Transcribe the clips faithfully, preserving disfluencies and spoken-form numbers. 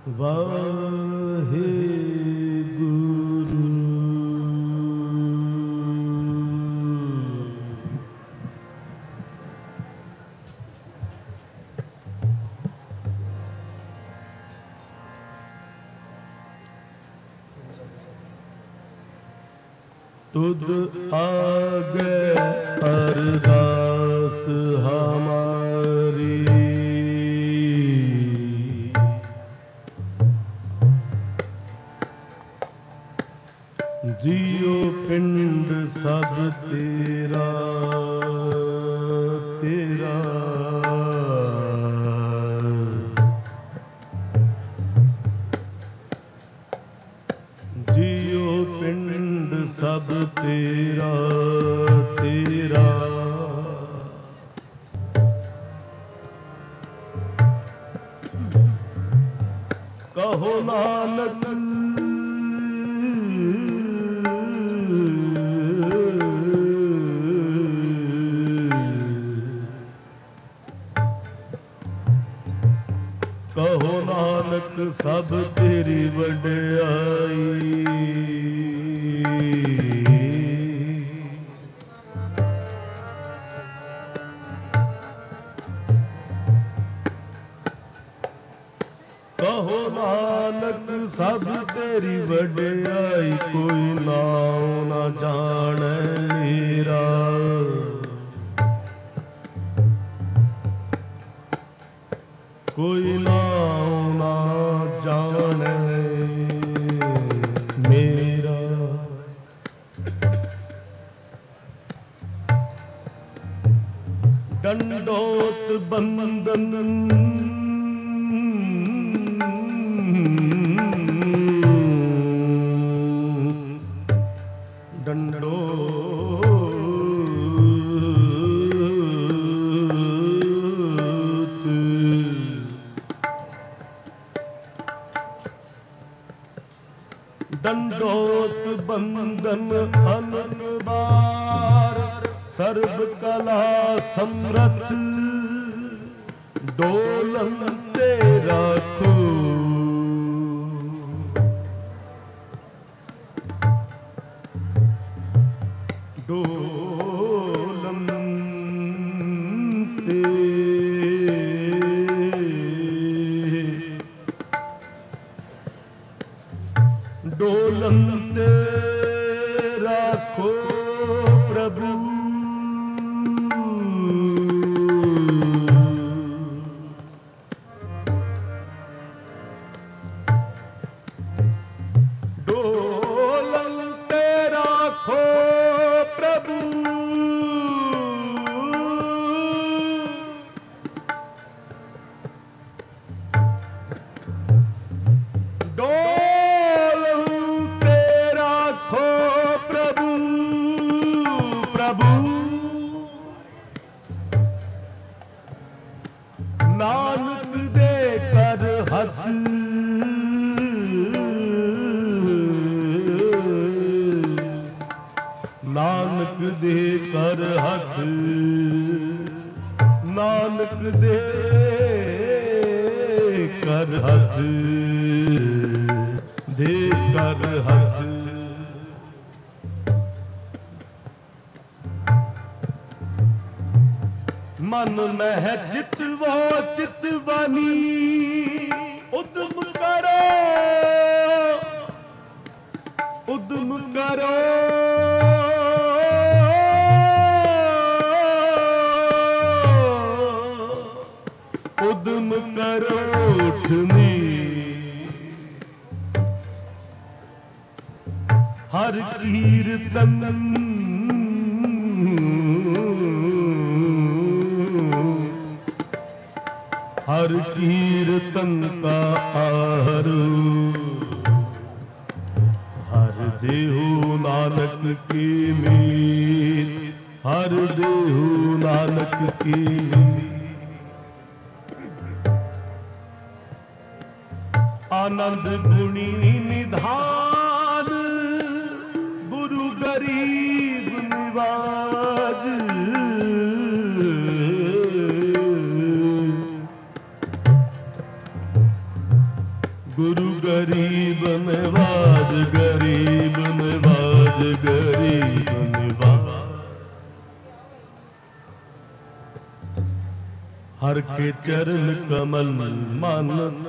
वाहे गुरु। तुद आगे अरदास हमारी, जियो पिंड सब तेरा तेरा। जियो पिंड सब तेरा तेरा। कहो नानक कहो नानक सब तेरी वड्याई। कहो नानक सब तेरी वड्याई, कोई नाम न जाने मेरा। कोई नाम ना जाने मेरा। दंडोत बंदन दंडो दंडोत बंदन अनन बार, सर्व कला समृत डोलन ते राखो। डोलन ते डोलन ते राखो प्रभु। डोलन ते राखो प्रभु। नानक दे कर हथ, नानक दे कर हथ, नानक दे कर हथ, दे कर हथ। मन में चितवो चितवानी, उद्यम करो उद्यम करो। उद्यम करो उठनी, हर कीर्तन हर कीर्तन का आहारो। हर देहु नानक की मीत, हर देहु नानक की मीत। आनंद गुणी निधान, गुरु गरीब निवाज। गुरु गरीब निवाज, गरीब निवाज, गरीब निवाज। हर के चरण कमल मन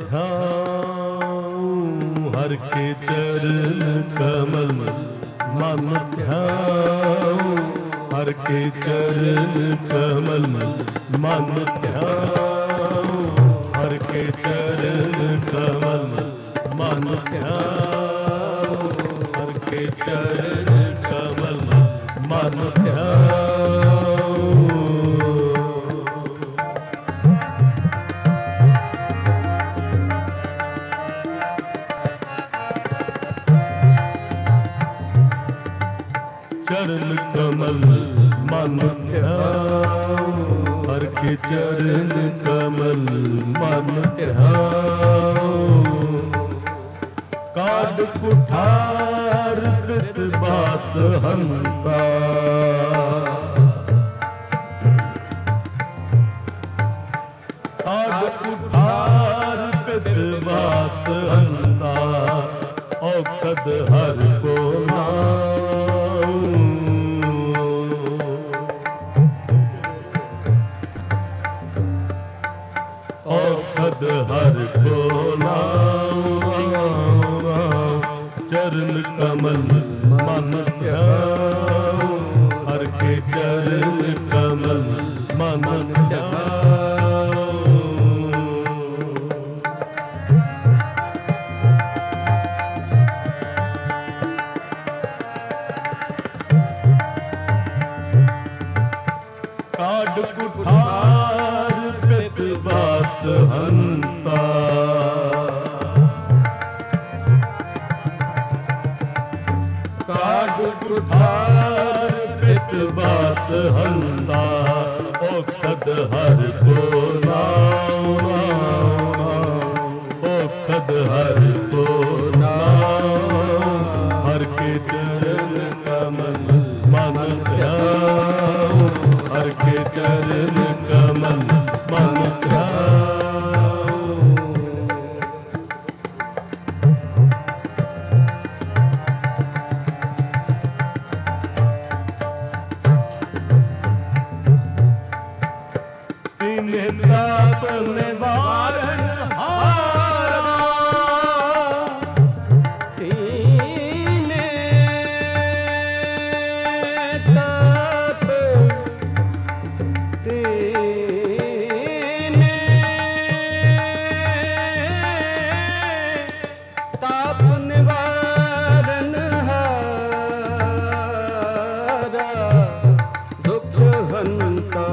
ध्यान, हर के चरण कमल मन ध्यान, हर के चरण कमल मन ध्यान, हर के चरण कमल मन ध्यान, हर के चरण कमल मन ध्यान। चरण कमल मन ध्यान, हर के चरण कमल मन ध्यान। काढ़ कुठार कृत बात हंता, काढ़ कुठार कृत बात हंता, औखद हर को नाम। औखद हर को नाम, चरण कमल मन ध्यान, हर के चरण कमल मन ध्यान। काढ़ कुठार कृत बात हंता, काढ़ कुठार कृत बात हंता, औखद हर को नाम, औखद हर को नाम, हर के चरण कमल मन ध्यान, हर के चरण कमल मन ध्यान। तिन्हे ताप निवारण हारा, तिन्हे ताप, तिन्हे ताप निवारण हारा, दुख हंता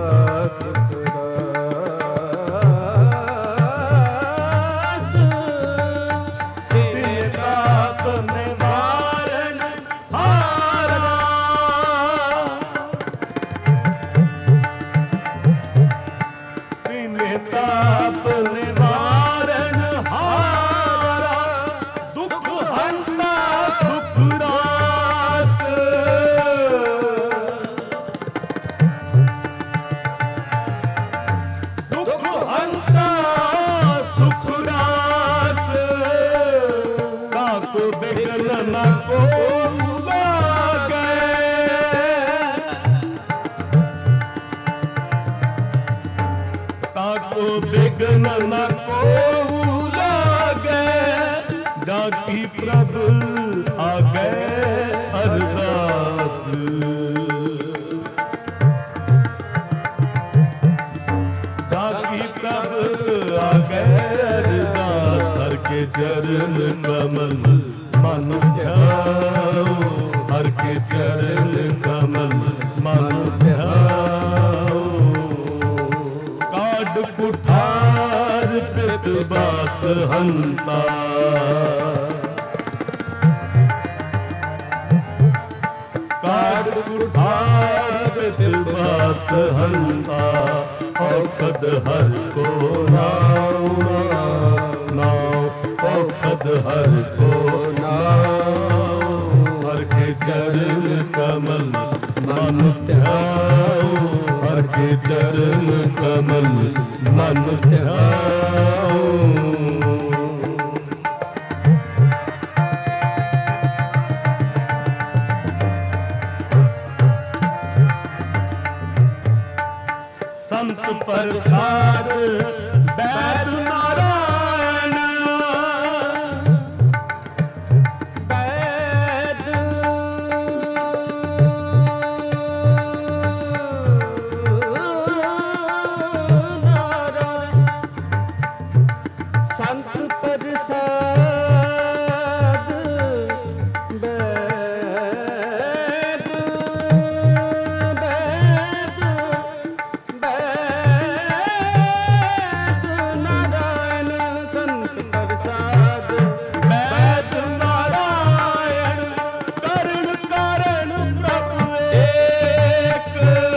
ताप निवारण हारा, दुख हंता सुख रास। दुख हंता सुख रास, काको बिगन न को लागे, ताको बिघ्न न को लागे, जाकी प्रभ आगे अरदास। जाकी प्रभ आगे अरदास, हर के चरण कमल मन ध्यान, हर के चरण कमल मन ध्यान। काढ़ कुठार कृत बात हंता, काढ़ कुठार कृत बात हंता, औखद हर को नाम, औखद हर को नाम, हर के चरण कमल मन ध्यान, हर के चरण कमल मन ध्यान। प्रसाद वैद नारायण वैद नारायण संत प्रसाद वैद वैद वैद नारायण संत प्रसाद वैद नारायण करण कारण प्रभु एक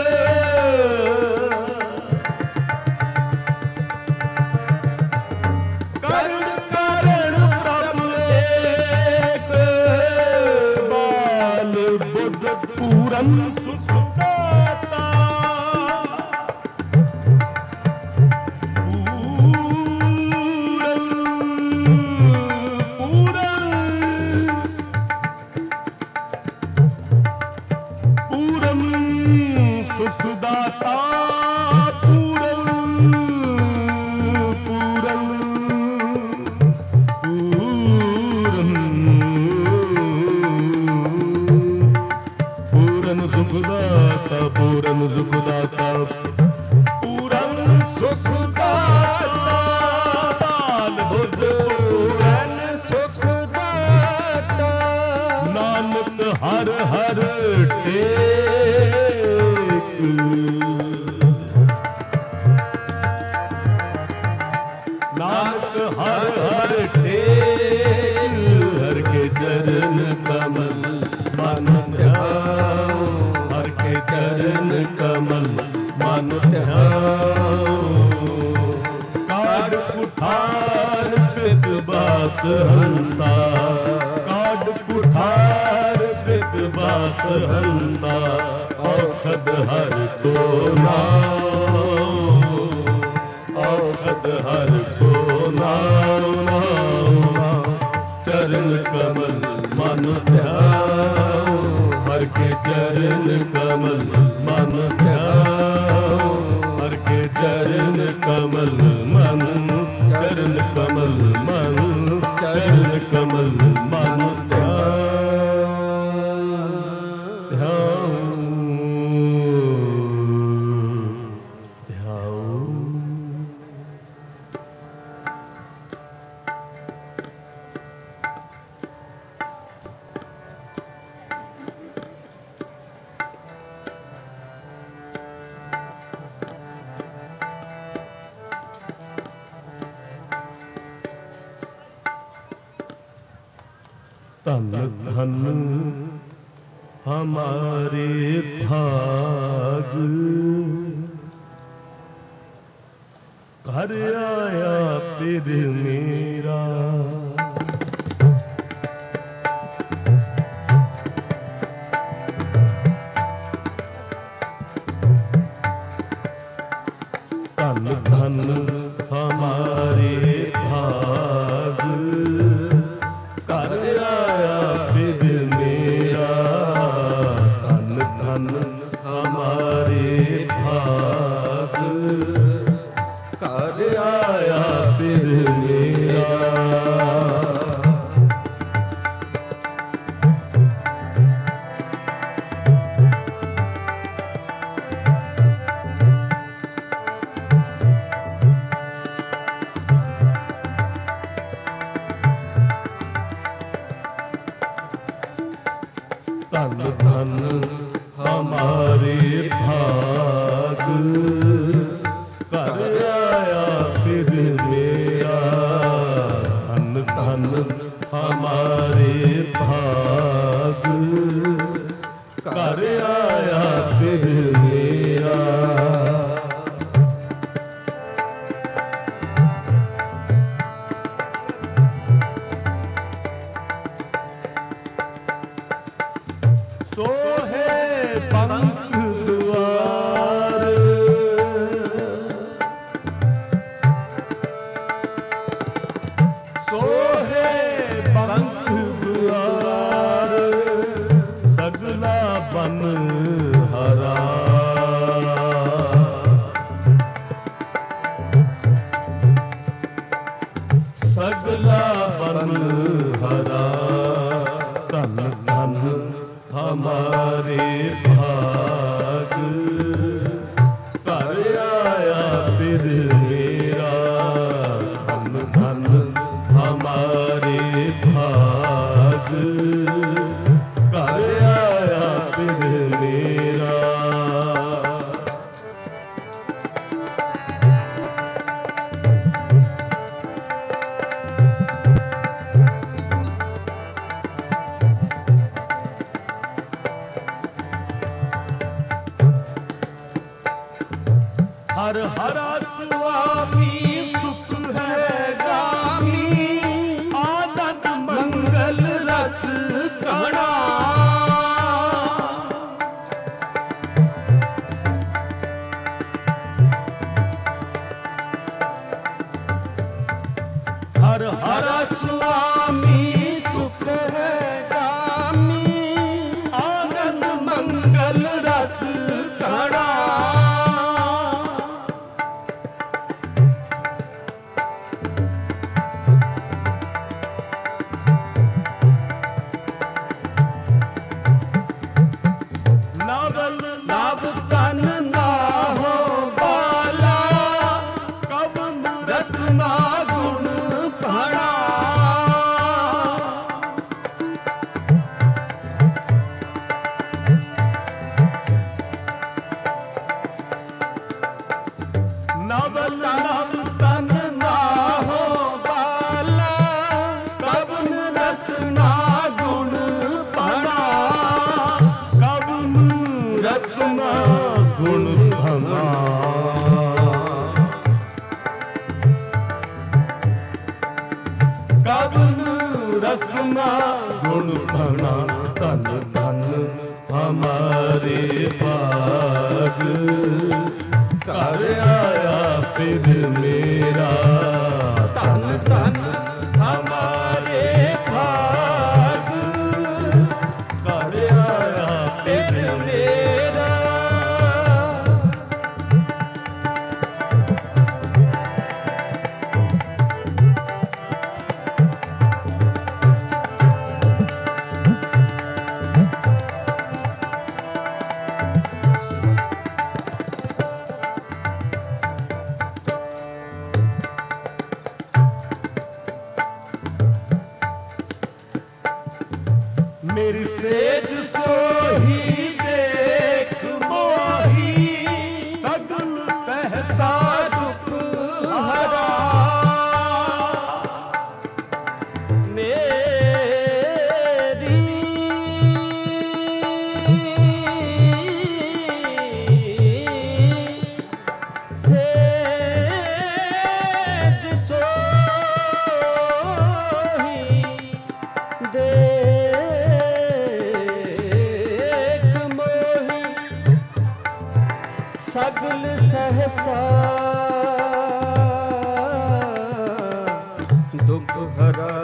करण कारण प्रभु एक बाल बुद्ध पूरन सुख दाता पूरन पूरन पूरन सुखदाता पूरन पूरन पूरन पूरन सुखदाता पूरन सुखदाता पूरन सुखदाता बाल बुद्ध पूरन सुखदाता नानक हर हर टेक नानक हर हर टेक हर के चरण कमल मन ध्याओ हर के चरण कमल मन ध्याओ काड कुठार कृत बात हंता काड कुठार कृत बात हंता औखद हर को नाओ औखद हर को नाओ नाओ नाओ चरण कमल मन ध्याओ हर के चरण कमल मन ध्याओ हर के चरण कमल मन चरण कमल मन चरण कमल मन ध्याओ ध्याओ धन धन हमारे भाग घर आया फिर मेरा धन धन हमारे भाग घर आया फिर मेरा धन धन हमारे भाग घर आया फिर मेरा धन धन हमारे भाग घर आया फिर मेरा धन धन हमारे भाग घर आया फिर मेरा सोहे पंख द्वार सोहे पंख द्वार सगला बन हरा सगला बन हरा धन धन हमारे भाग घर आया फिर मेरा धन धन हमारे भाग घर आया फिर मेरा। हर हरा स्वामी सुख है गामी आनंद मंगल रस कणा। हर हरा स्वामी सुख है गामी आनंद मंगल रस कणा। नव तन ना हो बाला कवन रसना गुण भणा। नवल नव तन ना हो बाला कवन रसना गुण भणा। रसना गुण भना कवन रसना गुण भना। धन धन हमारे भाग घर आया फिर मेरा। धन धन हमारे भाग घर आया फिर मेरा। मेरी सेज सोही देख मोही सगल सहसा दुख हरा। मेरी सेज सोही देख सगल सहसा दुख हरा।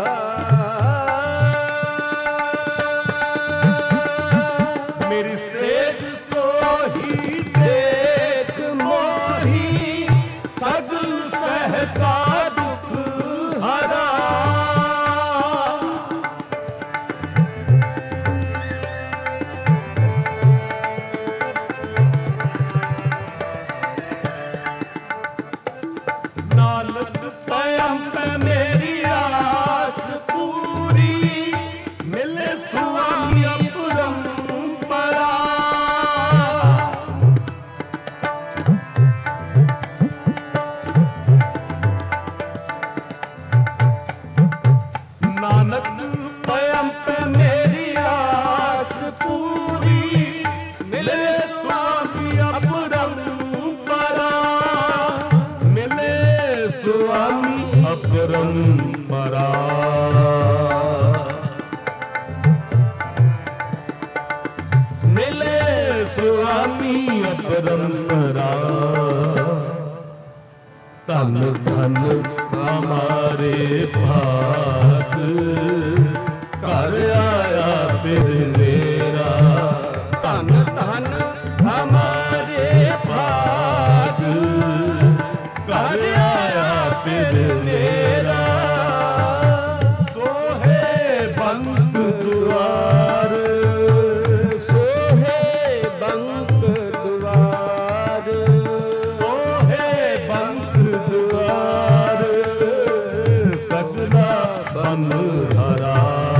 मेरी सेज सोही देख मोही सगल सहसा दुख हरा। नानक पयम पे मेरी आस पूरी मिले स्वामी अपरंपरा। नानक पयम पे मेरी आस पूरी मिले स्वामी अपरंपरा। मिले स्वामी अपरंपरा। मिले स्वामी अपरंपरा। धन धन हमारे भाग घर आया फिर मेरा। धन धन हमारे भाग घर आया फिर मेरा। बन हरा,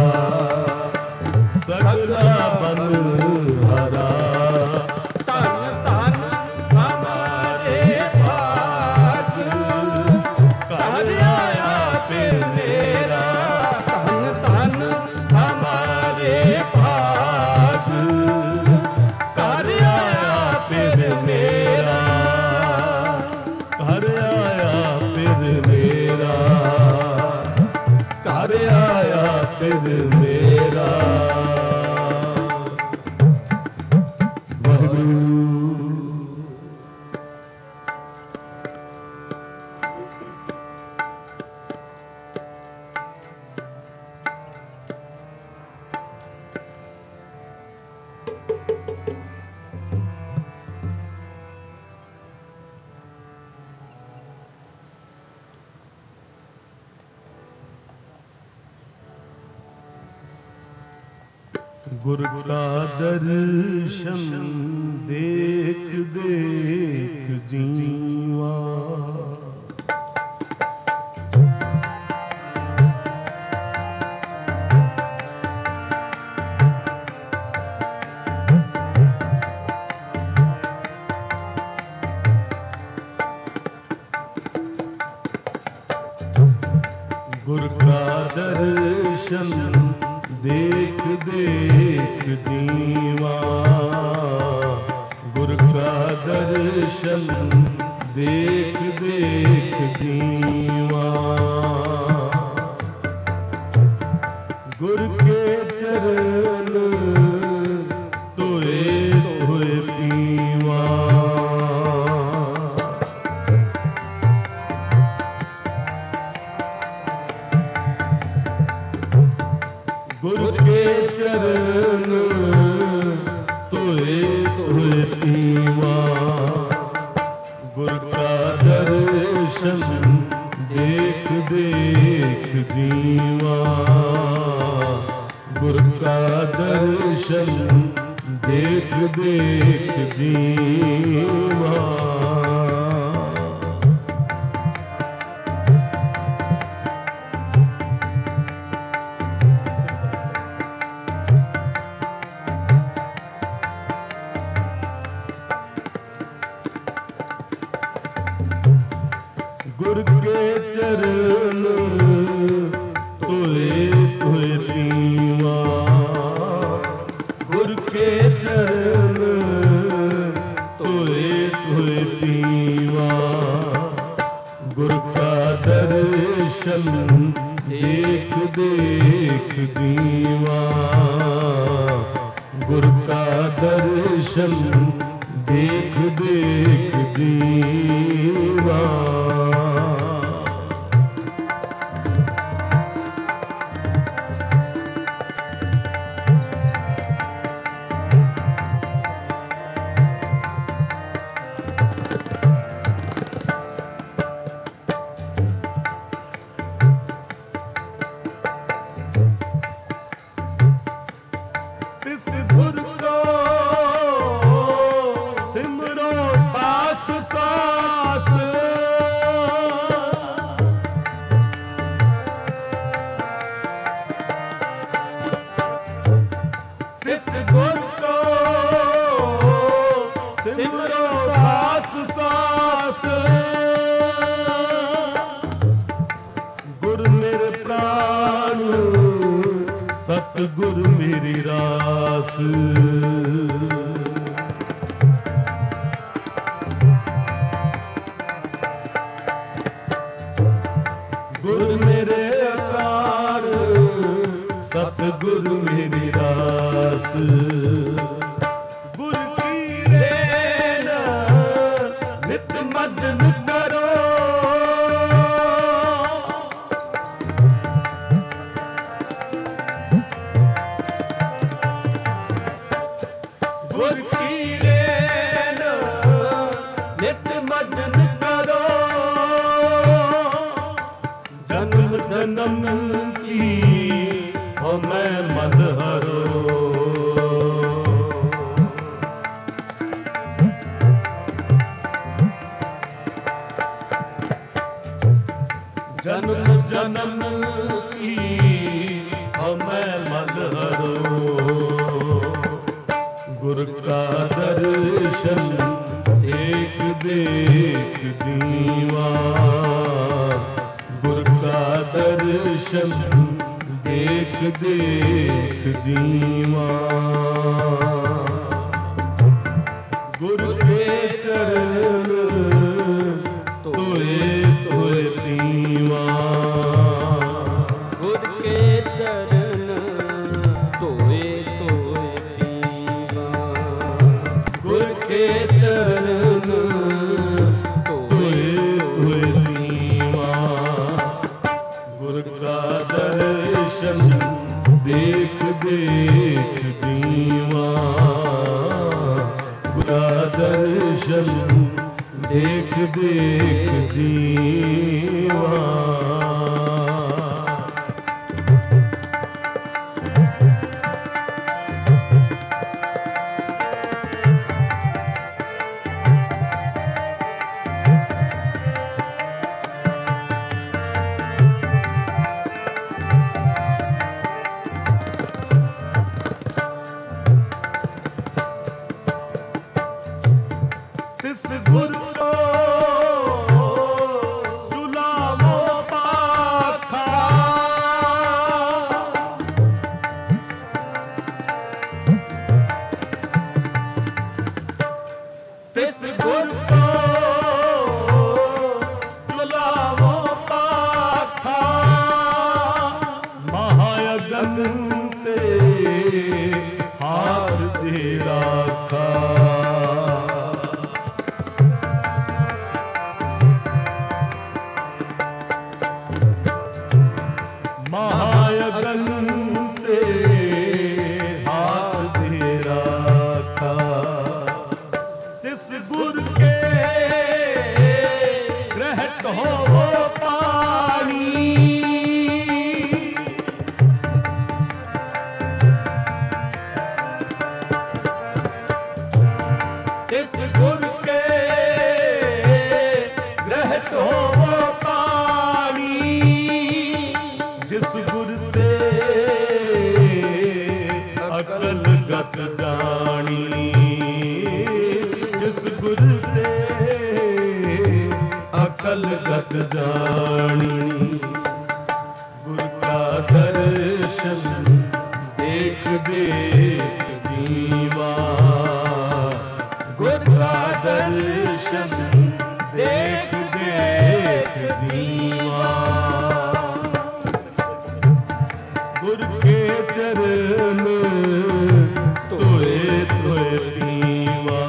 सगला बन हरा। धन धन हमारे भाग, घर आया फिर मेरा। धन धन हमारे भाग, घर आया फिर मेरा। घर आया फिर मेरा, घर आया फिर मेरा। गुरु का दर्शन देख देख जीवा, गुरु का दर्शन देख देख जीवा, गुरु का दर्शन देख देख जीवा। गुरु के चरण तोए तोए पीवा, गुरु के चरण तोए तोए पीवा। गुरु का दर्शन देख देख जीवा, गुरु का दर्शन देख देख जीवा। गुरु के चरण तोए तोए पीवा, गुरु के चरण तोए तोए पीवा। गुरु का दर्शन देख देख जीवा, गुरु का दर्शन देख देख जीवा। तिस गुरु को सिमरो सास सास, तिस गुरु को सिमरो सास सास। गुरु मेरे प्राण सतगुरु मेरी रास, गुरु मेरे प्राण सतगुरु मेरी रास। गुरु की रेन नित मजन करो, गुरु की रेन नित मजन करो। जन्म जन्म की हो मैं मन हरो, जन्म जन्म जन्म की हमें मल हरो गुर का दर्शन देख देख जीवा गुर का दर्शन देख देख जीवा गुरु के चरण तोए तोए पीवा गुर के चरण तोए तोए पीवा गुर के चरण तोए तोए पीवा गुर का दर्शन देख देख जीवा गुरा दर्शन देख देख जीवा तिस गुर को जुलामो पाखा तिस गुर को जुलामो पाखा महायगन ते हाथ दे राखा महायगन ते हाथ दे राखा तिस गुर के ग्रहत हो वो पानी तिस गुर के ग्रहत हो वो पानी जिस गुर ते अकल गत जानी जिस गुर ते अकल गत जानी गुर का दर्शन देख देख जीवा गुर का दर्शन देख देख जीवा गुर के चरण तोए तोए पीवा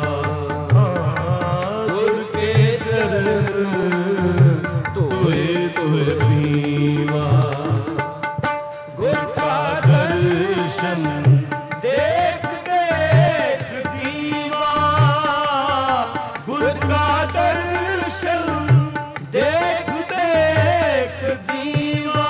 गुर के चरण तोए तोए पीवा गुर का दर्शन देख देख जीवा गुर का दर्शन देख देख जीवा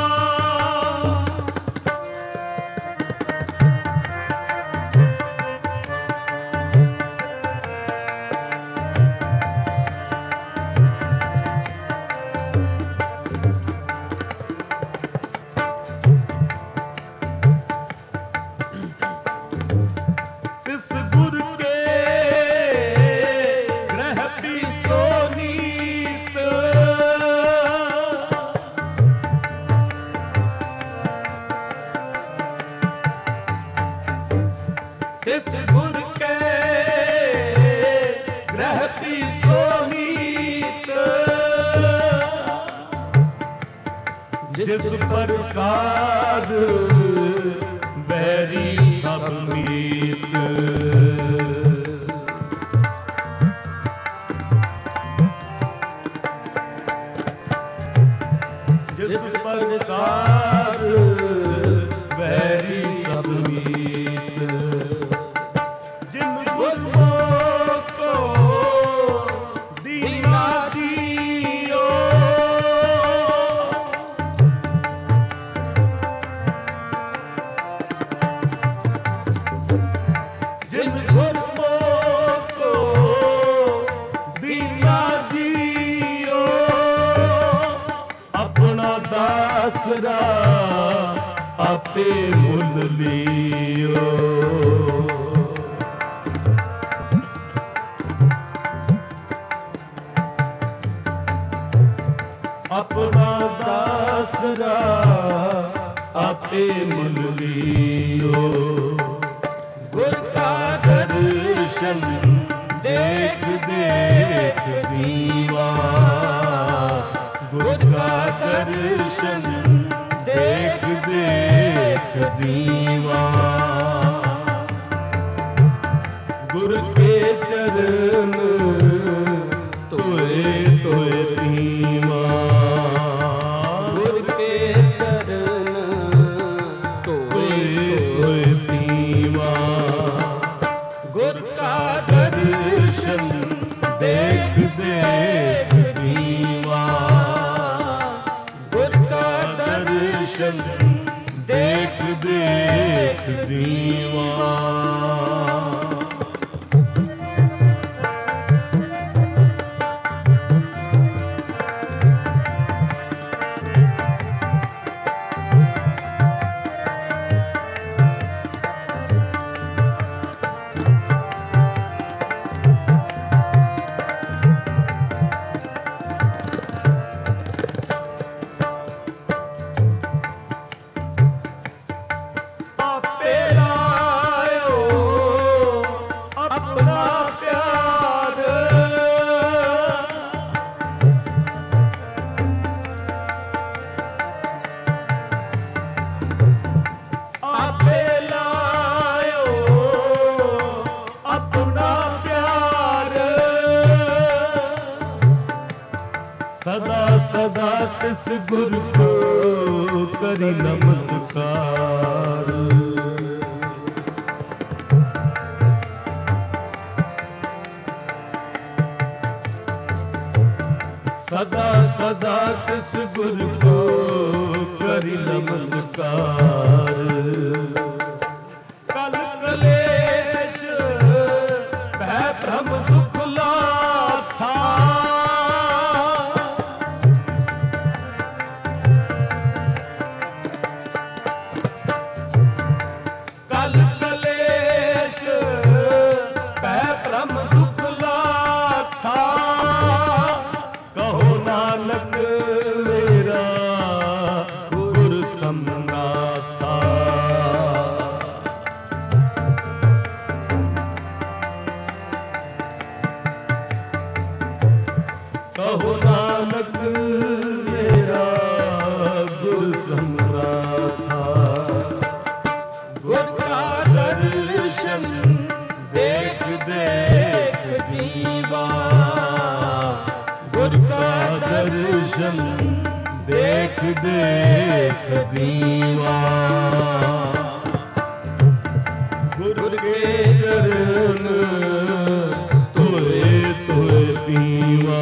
तिस गुर के ग्रह सोनीत तिस गुर के ग्रह सोनीत जिस प्रसाद बैरी सब मीत जिस प्रसाद बैरी सब मीत जिन गुरुओं को दीना दियो जिन ਆਪੇ ਮੁੱਲ ਲਿਓ। ਆਪਣਾ ਦਾਸਰਾ ਆਪੇ ਮੁੱਲ ਲਿਓ। ਗੁਰ ਕਾ ਦਰਸ਼ਨ ਦੇਖ ਦੇਖ ਜੀਵਾ। ਗੁਰ ਕਾ ਦਰਸ਼ਨ ਦੇਖ ਦੇਖ ਜੀਵਾ। ਗੁਰ ਕੇ ਚਰਨ ਧੋਏ ਧੋਏ ਪੀਵਾ। ਗੁਰ ਕੇ ਚਰਨ ਧੋਏ ਧੋਏ ਪੀਵਾ। ਗੁਰ ਕਾ ਦਰਸ਼ਨ ਦੇਖ ਦੇਖ ਜੀਵਾ। ਗੁਰ ਕਾ ਦਰਸ਼ਨ ਦੇਖ ਦੇਖ ਜੀਵਾ। ਸਦਾ ਸਦਾ ਤਿਸ ਗੁਰ ਕੋ ਕਰੀ ਨਮਸਕਾਰ। ਸਦਾ ਸਦਾ ਤਿਸ ਗੁਰ ਕੋ ਕਰੀ ਨਮਸਕਾਰ। ਕਲ ਕਲੇਸ਼ ਭੈ ਭ੍ਰਮ ਦੁਖ ਲਾਥਾ। ਕਹੋ ਨਾਨਕ ਮੇਰਾ ਗੁਰ ਸਮਰਾਥਾ। ਗੁਰ ਕਾ ਦਰਸ਼ਨ ਦੇਖ ਦੇਖ ਜੀਵਾ। ਗੁਰ ਕਾ ਦਰਸ਼ਨ ਦੇਖ ਦੇਖ ਜੀਵਾ। ਗੁਰ ਕੇ ਚਰਨ ਧੋਏ ਧੋਏ ਪੀਵਾ।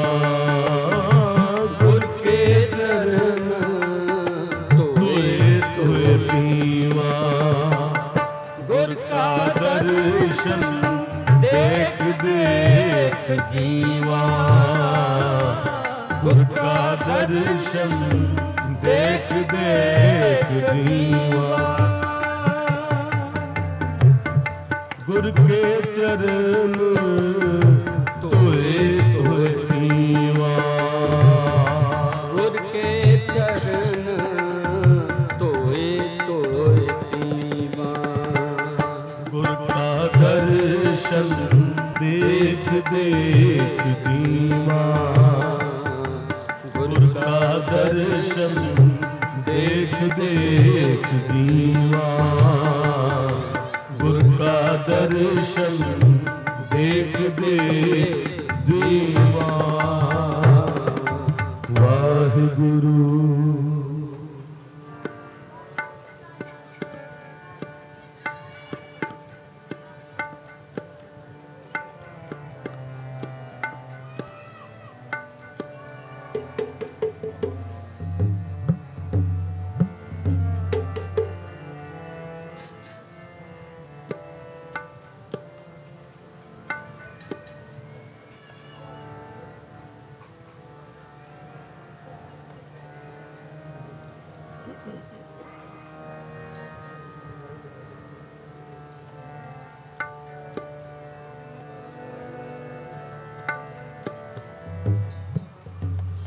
ਗੁਰ ਕੇ ਚਰਨ ਧੋਏ ਧੋਏ ਪੀਵਾ। ਗੁਰ ਕਾ ਦਰਸ਼ਨ ਦੇਖ ਦੇਖ ਜੀਵਾ। ਗੁਰ ਕਾ ਦਰਸ਼ਨ ਦੇਖ ਦੇਖ ਜੀਵਾ। ਗੁਰ ਕੇ ਚਰਨ ਧੋਏ ਧੋਏ ਪੀਵਾ। ਗੁਰ ਕੇ ਚਰਨ ਧੋਏ ਧੋਏ ਪੀਵਾ। ਗੁਰ ਕਾ ਦਰਸ਼ਨ ਦੇਖ ਦੇਖ ਜੀਵਾ। ਗੁਰ ਕਾ ਦਰਸ਼ਨ ਦੇਖ ਦੇਖ ਜੀਵਾ। ਗੁਰ ਕਾ ਦਰਸ਼ਨ ਦੇਖ ਦੇਖ ਜੀਵਾ। ਵਾਹਿਗੁਰੂ।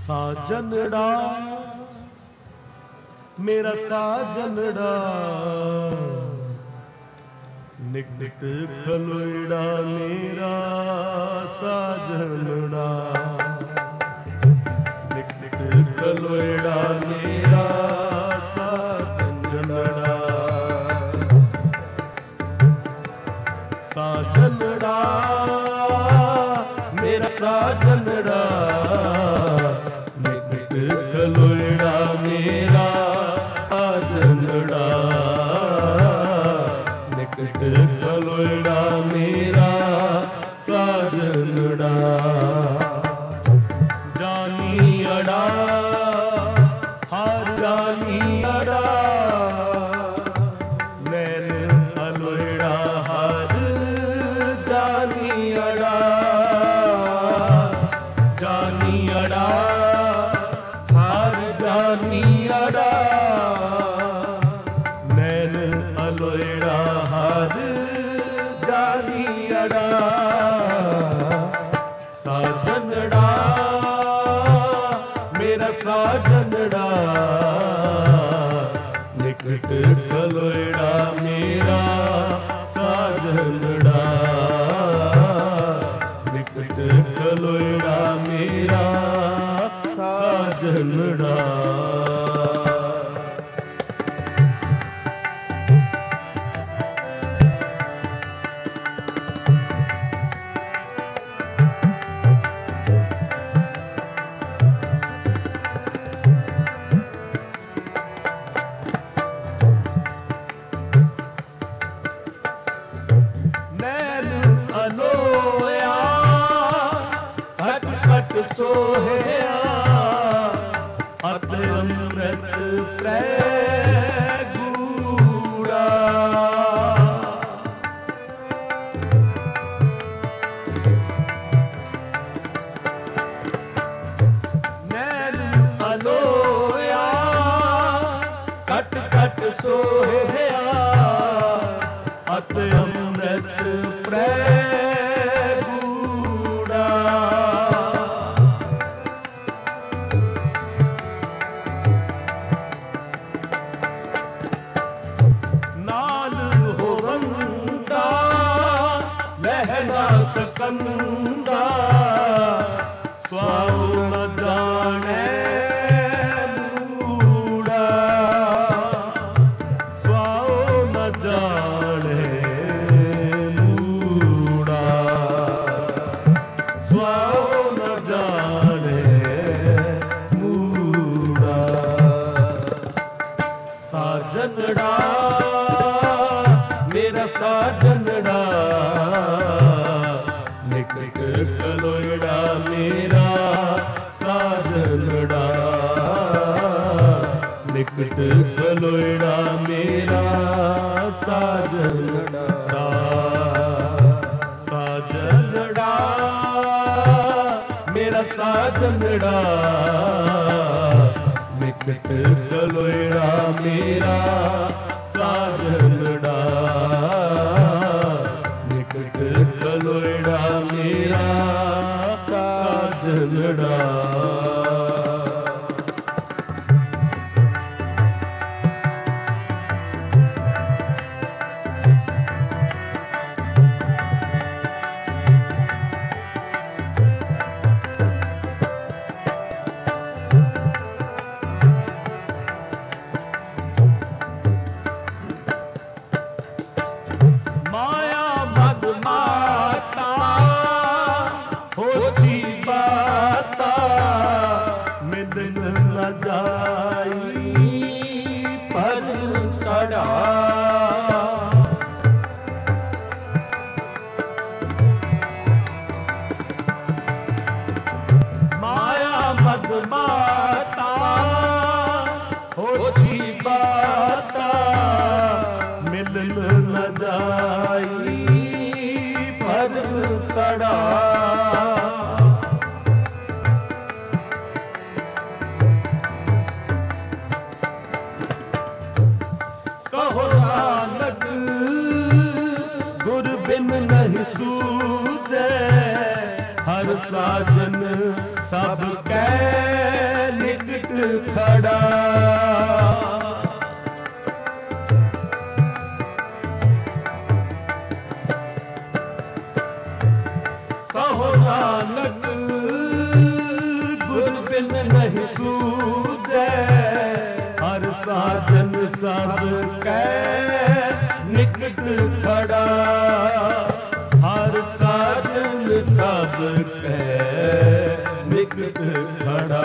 ਸਾਜਨੜਾ ਮੇਰਾ ਸਾਜਨੜਾ ਨਿਕ ਨਿਕ ਖਲੋੜਾ ਮੇਰਾ ਸਾਜਨੜਾ ਨਿਕ ਨਿਕ ਖਲੋੜਾ ਮੇਰਾ ਸਾਜਨੜਾ ਸਾਜਨੜਾ ਮੇਰਾ ਸਾਜਨੜਾ ਨਿਕ ਨਿਕ ਖਲੋੜਾ ਮੇਰਾ ਸਾਜਨੜਾ ਨਿਕ ਨਿਕ ਖਲੋੜਾ ਮੇਰਾ ਸਾਜਨੜਾ ਜਾਨੀ ਅੜਾ ਹਰ ਜਾਨੀ ਅੜਾ ਨੈਣ ਅਲੋੜਾ ਹਰ ਜਾਨੀ ਅੜਾ ਜਾਨੀ ਅੜਾ ਹਰ ਜਾਨੀ ਅੜਾ ਨੈਣ ਅਲੋੜਾ ਹਰ ਜਾਨੀ ਅੜਾ ਸਾਜਨੜਾ ਮੇਰਾ ਸਾਜਨੜਾ ਨਿਕ ਨਿਕ ਖਲੋੜਾ ਮੇਰਾ ਸਾਜਨੜਾ ਨਿਕ ਨਿਕ ਖਲੋੜਾ ਮੇਰਾ ਸਾਜਨੜਾ ਅਲੋਇਆ ਹਟ ਹਟ ਸੋਹਿਆ ਅਤੇ ਅੰਮ੍ਰਿਤ ਪ੍ਰੈ ਗੂੜਾ ਨੈਣ ਅਲੋਇਆ ਹਟ ਹਟ ਸੋਹਿਆ ਅਤੇ ਅੰਮ੍ਰਿਤ ਪ੍ਰੈ ਗੂੜਾ ਨਾਲ ਹੋਵੰਦਾ ਲਹਿ ਨਾ ਸਕੰਦਾ ਸਵਾਉ ਨ ਜਾਣੈ ਮੂੜਾ ਸਵਾਉ ਨ ਜਾਣੈ ਸਵਾਉ ਨ ਜਾਣੈ ਮੂੜਾ ਸਾਜਨੜਾ ਮੇਰਾ ਸਾਜਨੜਾ ਨਿਕ ਨਿਕ ਖਲੋੜਾ ਮੇਰਾ ਸਾਜਨੜਾ ਨਿਕ ਨਿਕ ਖਲੋੜਾ ਮੇਰਾ ਸਾਜਨੜਾ ਸਾਜਨੜਾ ਮੇਰਾ ਸਾਜਨੜਾ ਨਿਕ ਨਿਕ ਖਲੋੜਾ ਮੇਰਾ ਸਾਜਨੜਾ ਨਿਕ ਨਿਕ ਖਲੋੜਾ ਮੇਰਾ ਸਾਜਨੜਾ ਮਾਤਾ ਹੋਛੀ ਬਾਤਾ ਮਿਲਨ ਨ ਜਾਈ ਭਰਮ ਕੜਾ ਕਹੋ ਨਾਨਕ ਗੁਰ ਬਿਨ ਨਹੀਂ ਸੂਝੈ ਹਰ ਸਾਜਨ ਸਭ ਕੈ ਨਿਕਟ ਖੜਾ। ਕਹੋ ਨਾਨਕ ਗੁਰ ਬਿਨ ਨਹੀਂ ਸੂਝੈ, ਹਰ ਸਾਜਨ ਸਭ ਕੈ ਨਿਕਟ ਖੜਾ। ਹਰ ਸਾਜਨ ਸਭ ਕੈ ਨਿਕਟ ਖੜਾ।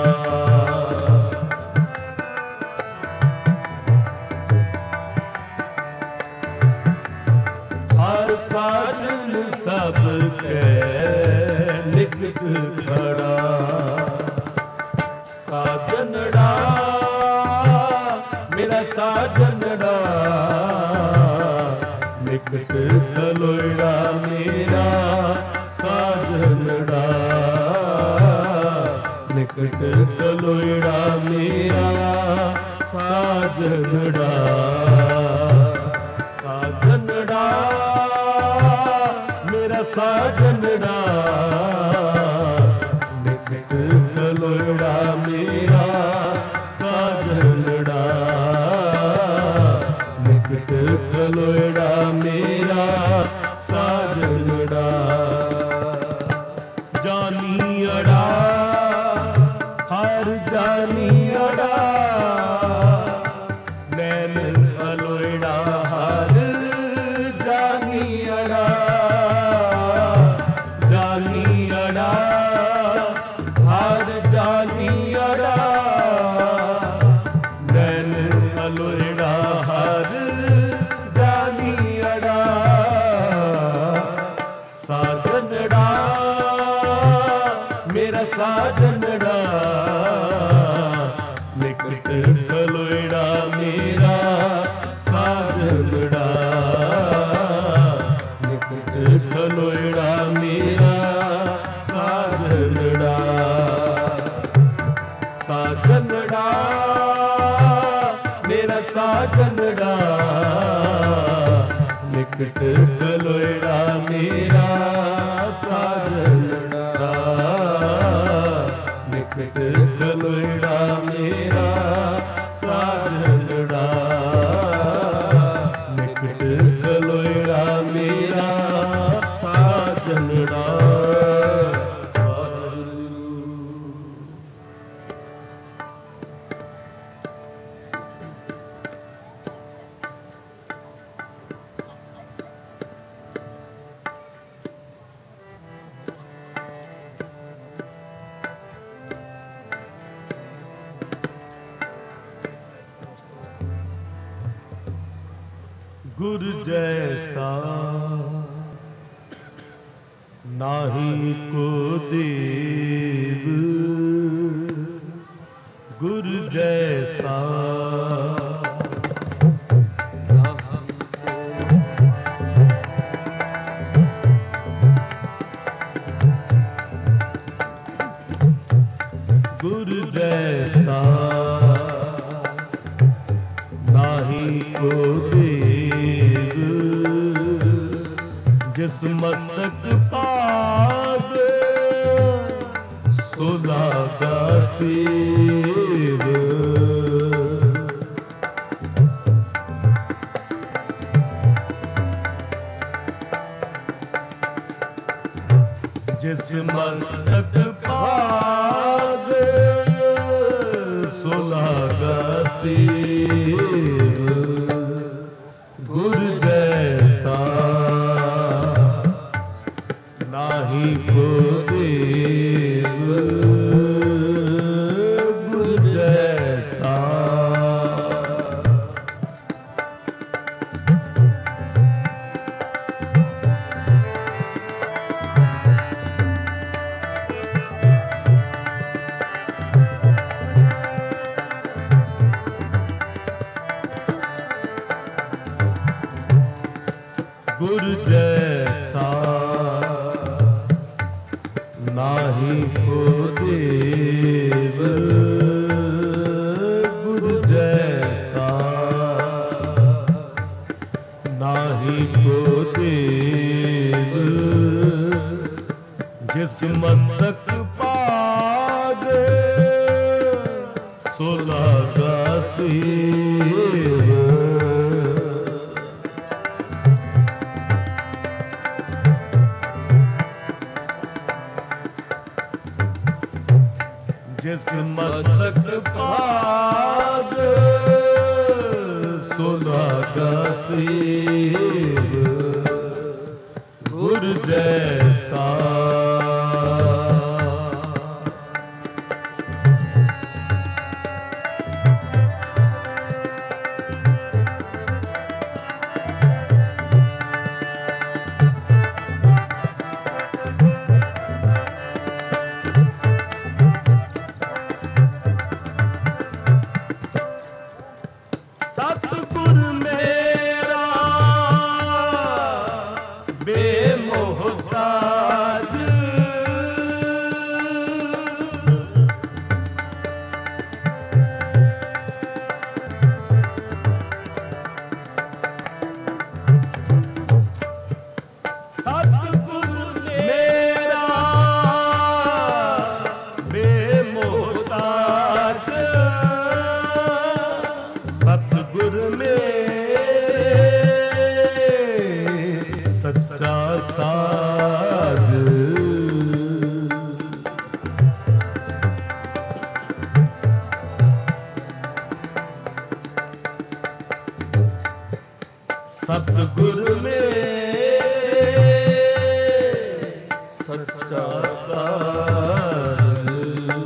ਹਰ ਸਾਜਨ ਸਭ ਕੈ ਨਿਕਟ ਖੜਾ। ਸਾਜਨੜਾ ਮੇਰਾ ਸਾਜਨੜਾ, ਨਿਕਟ ਖਲੋੜਾ ਮੇਰਾ ਸਾਜਨੜਾ। ਨਿਕਟ ਖਲੋੜਾ ਮੇਰਾ ਸਾਜਨੜਾ। ਸਾਜਨੜਾ ਮੇਰਾ ਸਾਜਨੜਾ, ਨਿਕਟ ਖਲੋੜਾ ਮੇਰਾ ਸਾਜਨੜਾ। ਨਿਕਟ ਖਲੋੜਾ ਮੇਰਾ ਸਾਜਨੜਾ। ਜਾਨੀ ਅੜਾ ਹਰ ਜਾਨੀ ਅੜਾ, ਨੈਣ ਅਲੋੜਾ ਹਰ ਜਾਨੀ ਅੜਾ। ਜਾਨੀ ਅੜਾ ਹਰ ਜਾਨੀ ਅੜਾ, ਨੈਣ ਅਲੋੜਾ ਹਰ ਜਾਨੀ ਅੜਾ। ਸਾਜਨੜਾ ਮੇਰਾ ਸਾਜਨੜਾ, ਨਿਕਟ ਖਲੋੜਾ ਮੇਰਾ ਸਾਜਨੜਾ। ਨਿਕਟ ਖਲੋੜਾ ਮੇਰਾ ਸਾਜਨੜਾ। ਸਾਜਨੜਾ ਮੇਰਾ ਸਾਜਨੜਾ, ਨਿਕਟ ਖਲੋੜਾ ਮੇਰਾ ਸਾਜਨੜਾ। ਨਿਕਟ ਖਲੋੜਾ ਮੇਰਾ ਸਾਜਨੜਾ। ਨਿਕਟ ਖਲੋੜਾ ਮੇਰਾ ਸਾਜਨੜਾ। ਗੁਰ ਜੈਸਾ ਨਾਹੀ ਕੋ ਦੇਵ, ਗੁਰ ਜੈਸਾ ਗੁਰ ਜੈਸਾ ਨਾਹੀ ਕੋ ਦੇਵ, ਜਿਸ ਮਸਤਕ ਭਾਗ ਸੋ ਲਾਗਾ ਸੇਵ। ਜਿਸ ਮਸਤਕ ਭਾਗ ਸੋ ਲਾਗਾ ਸੇਵ। ਗੁਰ ਜੈਸਾ ਨਾਹੀ ਕੋ ਦੇਵ, ਗੁਰ ਜੈਸਾ। ਗੁਰ ਜੈਸਾ ਨਾਹੀ ਕੋ ਦੇਵ, ਗੁਰ ਜੈਸਾ ਨਾਹੀ ਕੋ ਦੇਵ। ਜਿਸ जिस मस्तक पाग सो लागा सीव। जिस मस्तक पाग सो लागा सीव गुर जैसा। सतगुर मेरा बेमोहताज सतगुर मेरा बेमोहताज सतगुर मेरे सच्चा साज। सतगुर मेरे सच्चा साज।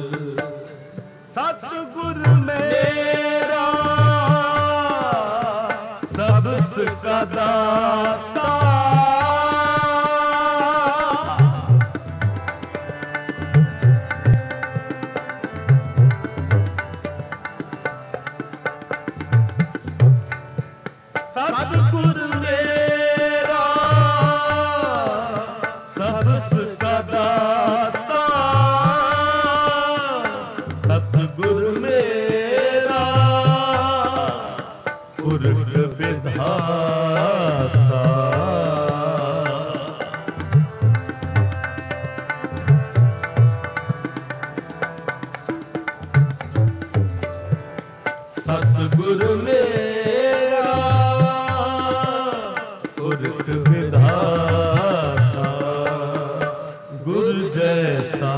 सतगुर मेरा सबका दाता सतगुर मेरा सबका दाता सतगुर मेरा पुरख विधाता। सतगुर मेरा पुरख विधाता गुर जैसा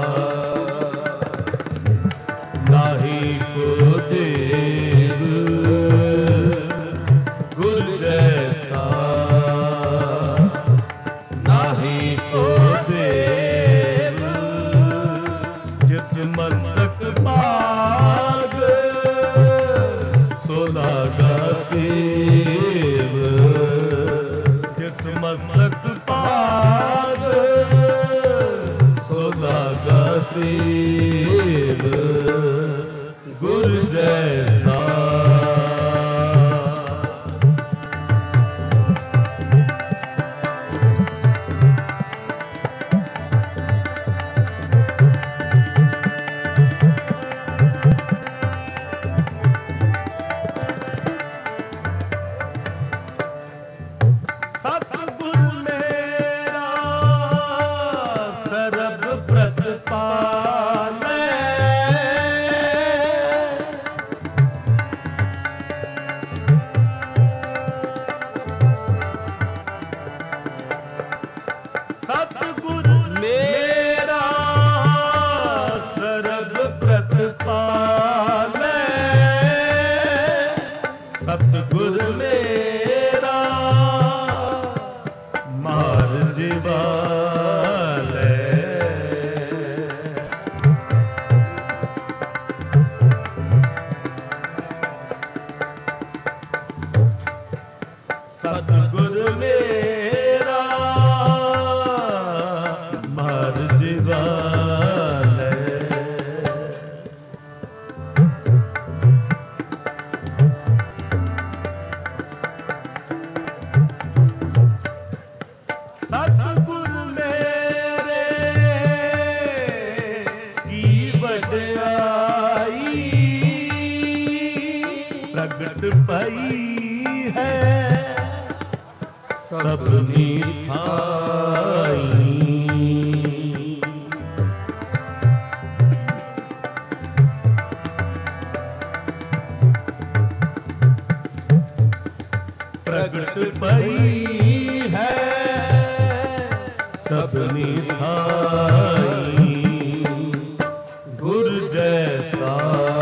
नाहि को देव गुर जैसा नाहि को देव। जिस मस्तक पाग सो लागा सीव। जिस मस्तक पाग सो लागा सीव गुर जैसा। सतगुर मेरा सरब प्रतिपालै। सतगुर मेरा सरब प्रतिपालै। सतगुर मेरा मार जीवाले। सतगुर मेरा मार जीवाले। सतगुर मेरे की वड्याई प्रगट पई है सबनी थाई। प्रगट पई है सबनी थाई गुर जैसा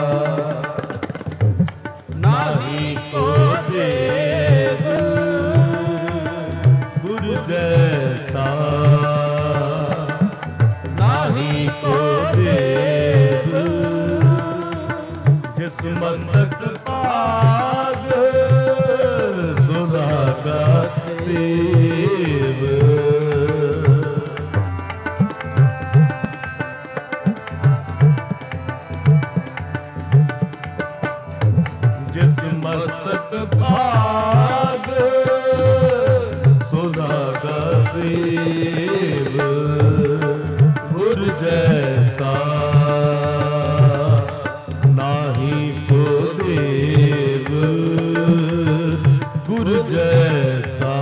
नाही को देव गुर जैसा नाही को देव जिस मस्तक पाग सुनागा सेव जिस मस्तक भाग सुनागा सेव गुर जैसा नाही को देव गुर जैसा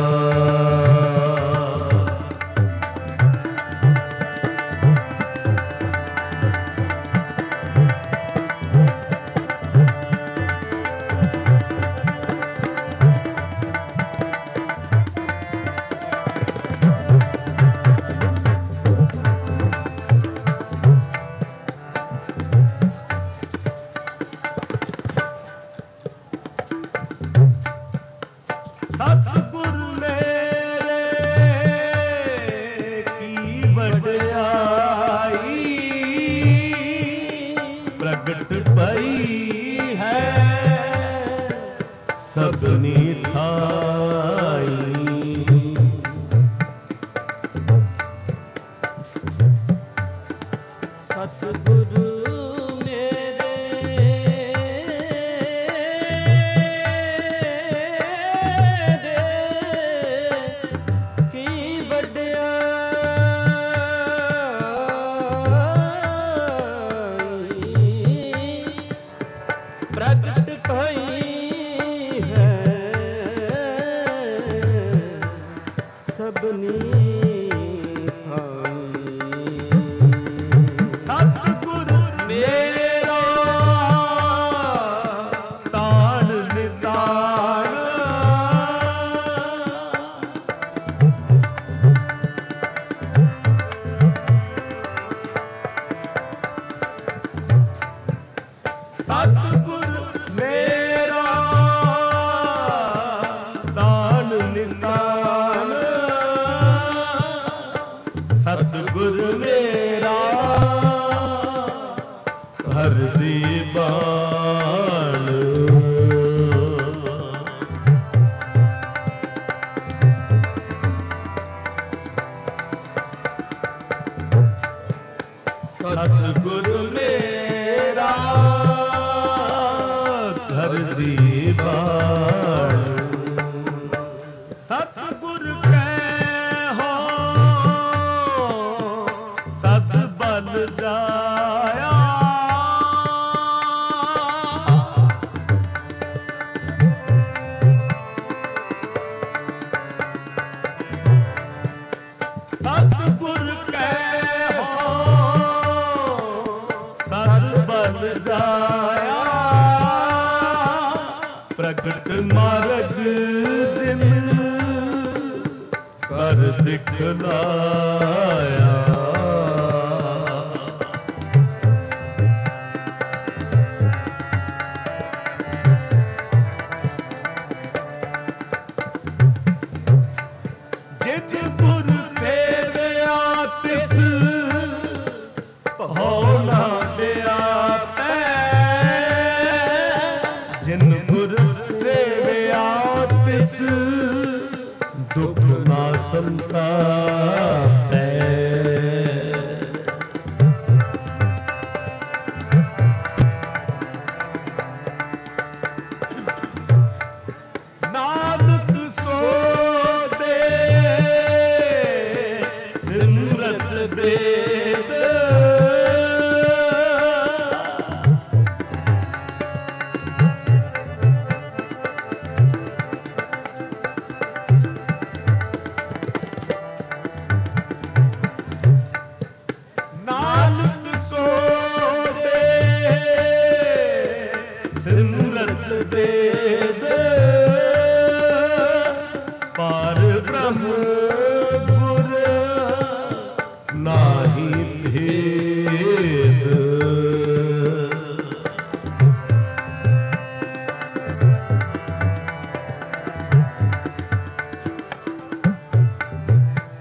सतगुर मेरे की वड्याई प्रगट पई है सबनी थाई सतगुरु प्रगट भई है सबनी थाई सतगुर मेरा तान नितान सतगुर मेरा दान निदान सतगुर मेरा हर दीवान सतगुर मेरा हर दीवान सतगुर कहो सत बल जाया सतगुर कहो सत बल जाया प्रगट मार्ग जिन कर दिखलाया जित गुर सेवया तिस हो ना दिया जिन गुर सेवया तिस दुख ना संतापै नानक सो दे सिमरत वेद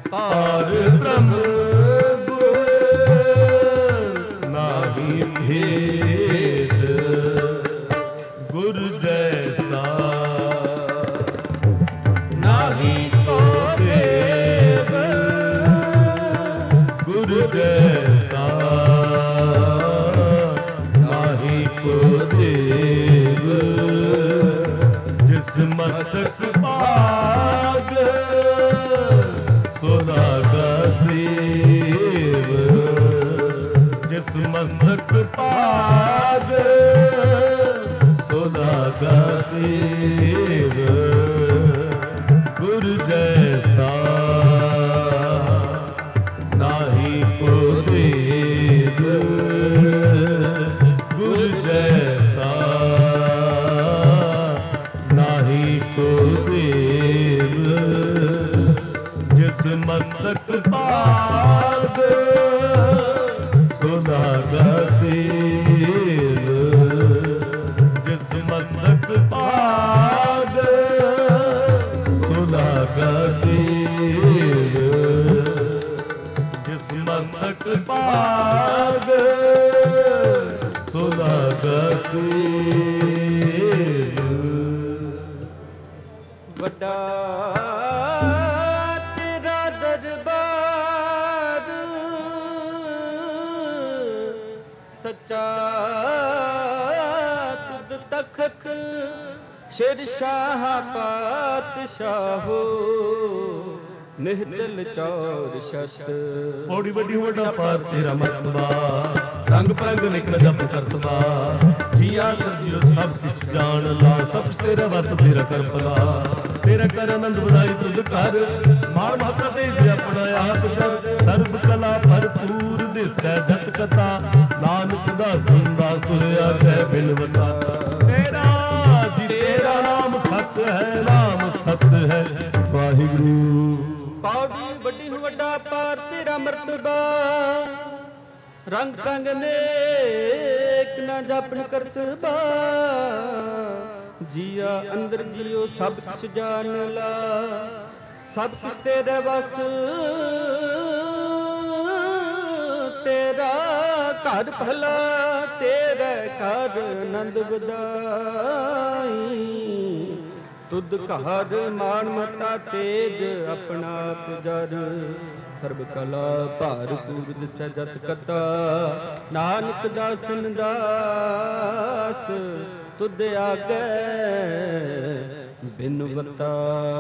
पार ब्रह्म नाही भेद गुर जैसा नाही को देव गुर जैसा नाही को देव जिस मस्तक पाग सोनागा सेव जिस मस्तक पाग सोनागा सेव गुर जैसा नाही को देव गुर जैसा नाही को देव जिस मस्तक पाग सोनागा सेव जिस मस्तक पाग सोनागा सेव जिस मस्तक पाग सोनागा सेव ਵੱਡਾ ਤੇਰਾ ਦਰਬਾਰ ਸੱਚਾ ਤੁਧ ਤਖਤ ਸ਼ੇਰ ਸ਼ਾਹ ਪਾਤਸ਼ਾਹੋ ਨਿਹਚਲ ਚੌਰ ਸ਼ਸਤ ਬੋੜੀ ਵੱਡੀ ਵੱਡਾ ਪਾਰ ਤੇਰਾ ਮਰਤਬਾ ਰੰਗ ਪ੍ਰੰਗ ਨਿਕਲ ਜਪ ਕਰਤਵਾ ਜੀਆ ਜੀਓ ਸਭ ਕੁਛ ਜਾਣ ਲਾ ਸਭ ਤੇਰਾ ਵਸ ਤੇਰਾ ਕਰਪਲਾ ਤੇਰਾ ਕਰ ਆਨੰਦ ਵਧਾਈ ਤੁਧ ਕਰ ਮਾਰ ਮਾਤਾ ਤੇ ਆਪਣਾ ਆਪ ਕਰ ਸਰਬ ਕਲਾ ਭਰਪੂਰ ਦਿਸੈ ਜਤ ਕਥਾ ਨਾਨਕ ਦਾ ਸੰਦਾ ਤੁਰਿਆ ਕਹਿ ਬਿਨਵਤਾ ਤੇਰਾ ਜੀ ਤੇਰਾ ਨਾਮ ਸੱਚ ਹੈ ਨਾਮ ਸੱਚ ਹੈ ਵਾਹਿਗੁਰੂ ਪੌੜੀ ਵੱਡੀ ਵੱਡਾ ਪਾਰ ਤੇਰਾ ਮਰਤਬਾ ਰੰਗ ਰੰਗ ਨੇਕ ਨਾ ਜਪਨ ਕਰਤਬਾ ਜੀਆ ਅੰਦਰ ਜੀਓ ਸਭ ਕੁਛ ਜਾਣ ਲਾ ਸਭ ਕੁਛ ਤੇਰੇ ਵਸ ਤੇਰਾ ਘਰ ਭਲਾ ਤੇਰੇ ਘਰ ਆਨੰਦ ਵਧਾਈ ਤੁਧ ਘਰ ਮਾਨ ਮਤਾ ਤੇਜ ਆਪਣਾ ਆਪ ਜਰ ਸਰਬ ਕਲਾ ਭਰਪੂਰ ਦਿਸੈ ਜਤ ਕਤਾ ਨਾਨਕ ਦਾਸਨ ਦਾਸ ਤੁਧ ਆਗੇ ਬਿਨਵਤਾ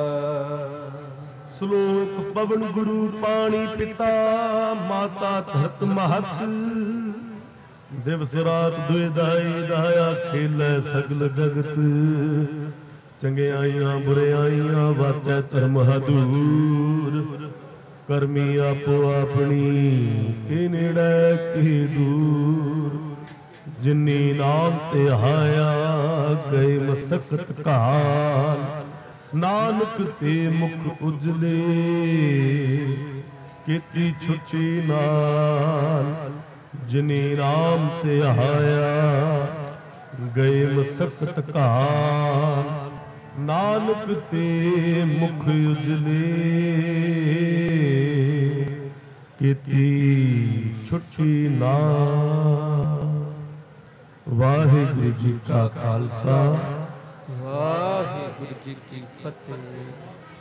ਸ਼ਲੋਕ ਪਵਨ ਗੁਰੂ ਪਾਣੀ ਪਿਤਾ ਮਾਤਾ ਤਹਤ ਮਹਤ ਦਿਵਸ ਰਾਤ ਦੁਇ ਦਾਈ ਦਾਇਆ ਖੇਲੇ ਸਗਲ ਜਗਤ ਚੰਗਿਆਈਆਂ ਬੁਰਿਆਈਆਂ ਵਾਚੈ ਧਰਮ ਹਦੂਰ ਕਰਮੀ ਆਪੋ ਆਪਣੀ ਕੀ ਨੇੜੇ ਕੀ ਦੂਰ ਜਿਨੀ ਨਾਮ ਤੇ ਆਇਆ ਗਏ ਮਸਕਤ ਕਾਲ ਨਾਨਕ ਤੇ ਮੁਖ ਉਜਲੇ ਕੀਤੀ ਛੁੱਟੀ ਨਾਲ ਜਿਨੀ ਨਾਮ ਤੇ ਆਇਆ ਗਏ ਮਸਕਤ ਕਾਲ ਨਾਨਕ ਤੇ ਮੁਖ ਉਜਲੇ ਕੀਤੀ ਛੁੱਟੀ ਨਾ ਵਾਹਿਗੁਰੂ ਜੀ ਕਾ ਖਾਲਸਾ ਵਾਹਿਗੁਰੂ ਜੀ ਕੀ ਫਤਿਹ।